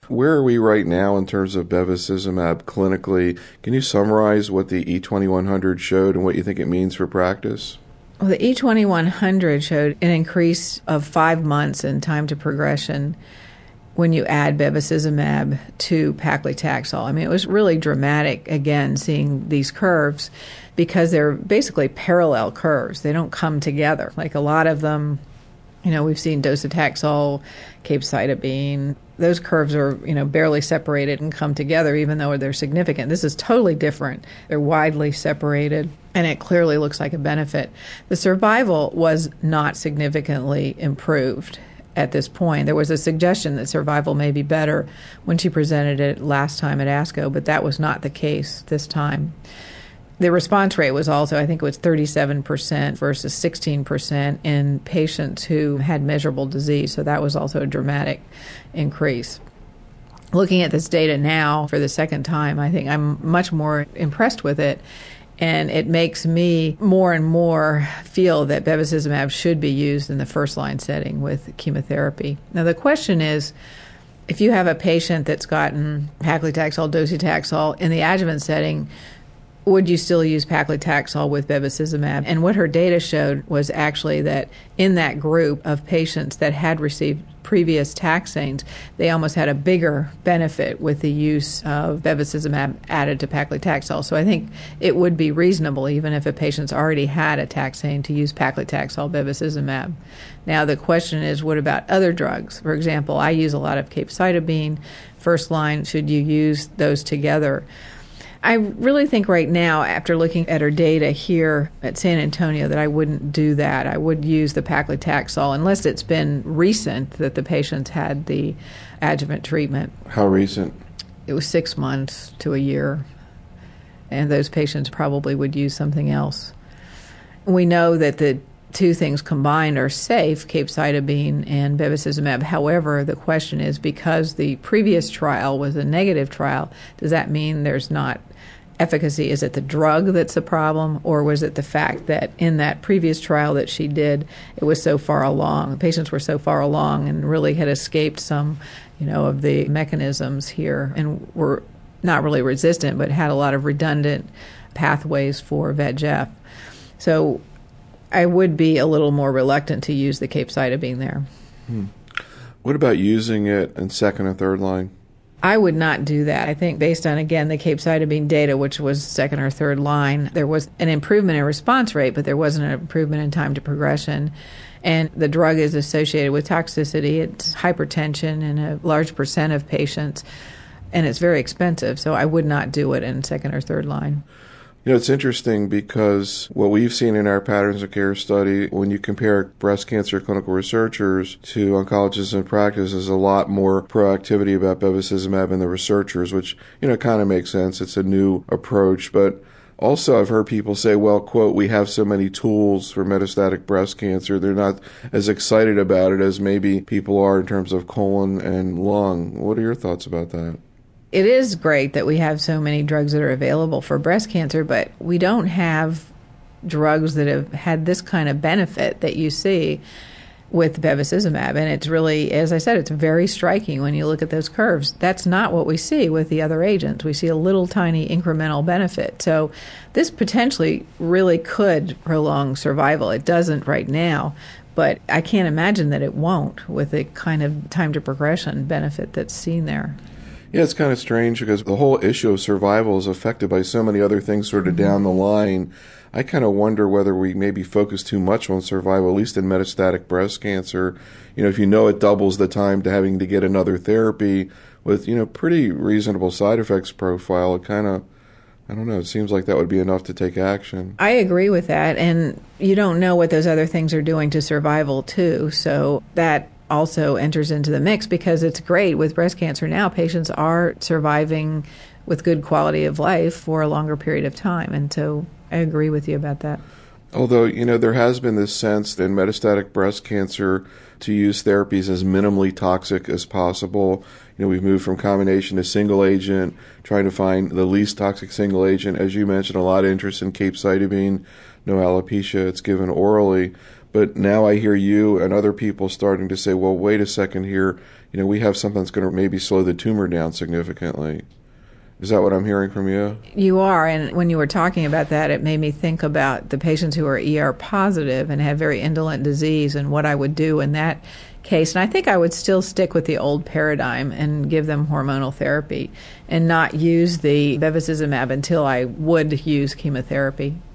Where are we right now in terms of bevacizumab clinically? Can you summarize what the E2100 showed and what you think it means for practice? Well, the E2100 showed an increase of 5 months in time to progression when you add bevacizumab to paclitaxel. I mean, it was really dramatic, again, seeing these curves because they're basically parallel curves. They don't come together. Like a lot of them, we've seen docetaxel, capecitabine. Those curves are, barely separated and come together even though they're significant. This is totally different. They're widely separated, and it clearly looks like a benefit. The survival was not significantly improved at this point. There was a suggestion that survival may be better when she presented it last time at ASCO, but that was not the case this time. The response rate was also, I think it was 37% versus 16% in patients who had measurable disease, so that was also a dramatic increase. Looking at this data now for the second time, I think I'm much more impressed with it, and it makes me more and more feel that bevacizumab should be used in the first-line setting with chemotherapy. Now, the question is, if you have a patient that's gotten paclitaxel, docetaxel in the adjuvant setting, would you still use paclitaxel with bevacizumab? And what her data showed was actually that in that group of patients that had received previous taxanes, they almost had a bigger benefit with the use of bevacizumab added to paclitaxel. So I think it would be reasonable, even if a patient's already had a taxane, to use paclitaxel bevacizumab. Now the question is, what about other drugs? For example, I use a lot of capecitabine. First line, should you use those together? I really think right now, after looking at her data here at San Antonio, that I wouldn't do that. I would use the paclitaxel unless it's been recent that the patients had the adjuvant treatment. How recent? It was 6 months to a year, and those patients probably would use something else. We know that the two things combined are safe, capecitabine and bevacizumab. However, the question is, because the previous trial was a negative trial, does that mean there's not efficacy? Is it the drug that's the problem, or was it the fact that in that previous trial that she did, it was so far along, the patients were so far along and really had escaped some, of the mechanisms here and were not really resistant, but had a lot of redundant pathways for VEGF. So I would be a little more reluctant to use the capecitabine there. What about using it in second or third line? I would not do that. I think based on, again, the capecitabine data, which was second or third line, there was an improvement in response rate, but there wasn't an improvement in time to progression. And the drug is associated with toxicity. It's hypertension in a large percent of patients, and it's very expensive. So I would not do it in second or third line. It's interesting because what we've seen in our patterns of care study, when you compare breast cancer clinical researchers to oncologists in practice, is a lot more proactivity about bevacizumab in the researchers, which, kind of makes sense. It's a new approach. But also I've heard people say, well, quote, we have so many tools for metastatic breast cancer. They're not as excited about it as maybe people are in terms of colon and lung. What are your thoughts about that? It is great that we have so many drugs that are available for breast cancer, but we don't have drugs that have had this kind of benefit that you see with bevacizumab. And it's really, as I said, it's very striking when you look at those curves. That's not what we see with the other agents. We see a little tiny incremental benefit. So this potentially really could prolong survival. It doesn't right now, but I can't imagine that it won't with the kind of time to progression benefit that's seen there. Yeah, it's kind of strange because the whole issue of survival is affected by so many other things sort of down the line. I kind of wonder whether we maybe focus too much on survival, at least in metastatic breast cancer. If it doubles the time to having to get another therapy with, pretty reasonable side effects profile, it kind of, I don't know, it seems like that would be enough to take action. I agree with that. And you don't know what those other things are doing to survival, too. So that also enters into the mix because it's great with breast cancer now. Patients are surviving with good quality of life for a longer period of time. And so I agree with you about that. Although, there has been this sense in metastatic breast cancer to use therapies as minimally toxic as possible. We've moved from combination to single agent, trying to find the least toxic single agent. As you mentioned, a lot of interest in capecitabine, no alopecia, it's given orally. But now I hear you and other people starting to say, well, wait a second here. we have something that's going to maybe slow the tumor down significantly. Is that what I'm hearing from you? You are, and when you were talking about that, it made me think about the patients who are ER positive and have very indolent disease and what I would do in that case. And I think I would still stick with the old paradigm and give them hormonal therapy and not use the bevacizumab until I would use chemotherapy.